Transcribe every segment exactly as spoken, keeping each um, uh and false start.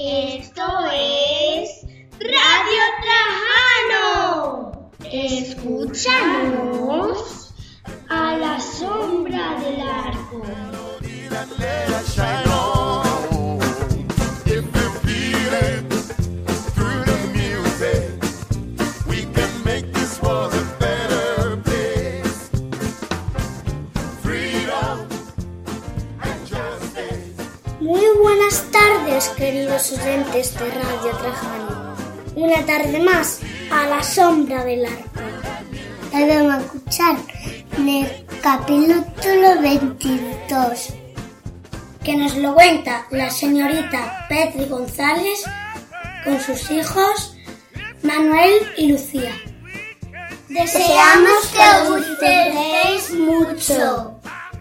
Esto es Radio Trajano. Escúchanos a la sombra del arco. Muy buenas tardes, queridos oyentes de Radio Trajano. Una tarde más a la sombra del arco. Hoy vamos a escuchar el capítulo veintidós, que nos lo cuenta la señorita Petri González con sus hijos Manuel y Lucía. Deseamos que os disfrutéis mucho.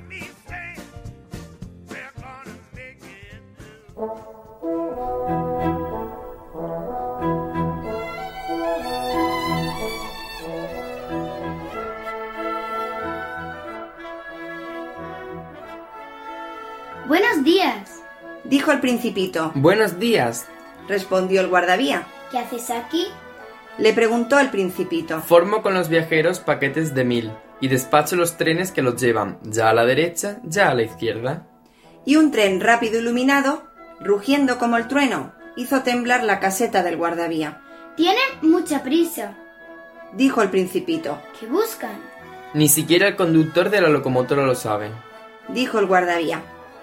Buenos días, dijo el Principito. Buenos días, respondió el guardavía. ¿Qué haces aquí? Le preguntó el Principito. Formo con los viajeros paquetes de mil y despacho los trenes que los llevan, ya a la derecha, ya a la izquierda. Y un tren rápido e iluminado, rugiendo como el trueno, hizo temblar la caseta del guardavía. Tienen mucha prisa, dijo el Principito. ¿Qué buscan? Ni siquiera el conductor de la locomotora lo sabe, dijo el guardavía.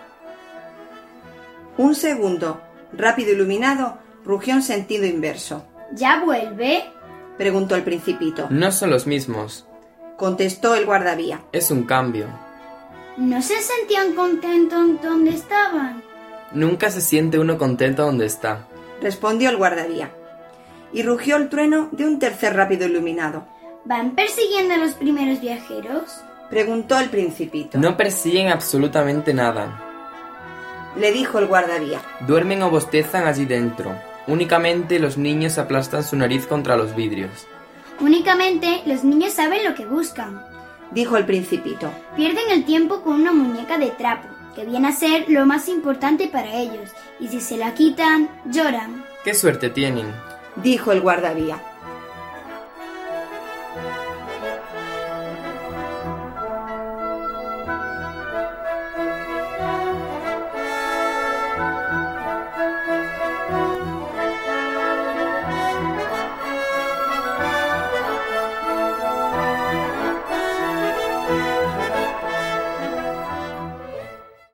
Un segundo, rápido e iluminado, rugió en sentido inverso. ¿Ya vuelve?, preguntó el Principito. No son los mismos, contestó el guardavía. Es un cambio. ¿No se sentían contentos donde estaban? Nunca se siente uno contento donde está, respondió el guardavía. Y rugió el trueno de un tercer rápido iluminado. ¿Van persiguiendo a los primeros viajeros?, preguntó el Principito. No persiguen absolutamente nada, le dijo el guardavía. Duermen o bostezan allí dentro. Únicamente los niños aplastan su nariz contra los vidrios. Únicamente los niños saben lo que buscan, dijo el Principito. Pierden el tiempo con una muñeca de trapo, que viene a ser lo más importante para ellos, y si se la quitan, lloran. ¡Qué suerte tienen!, dijo el guardavía.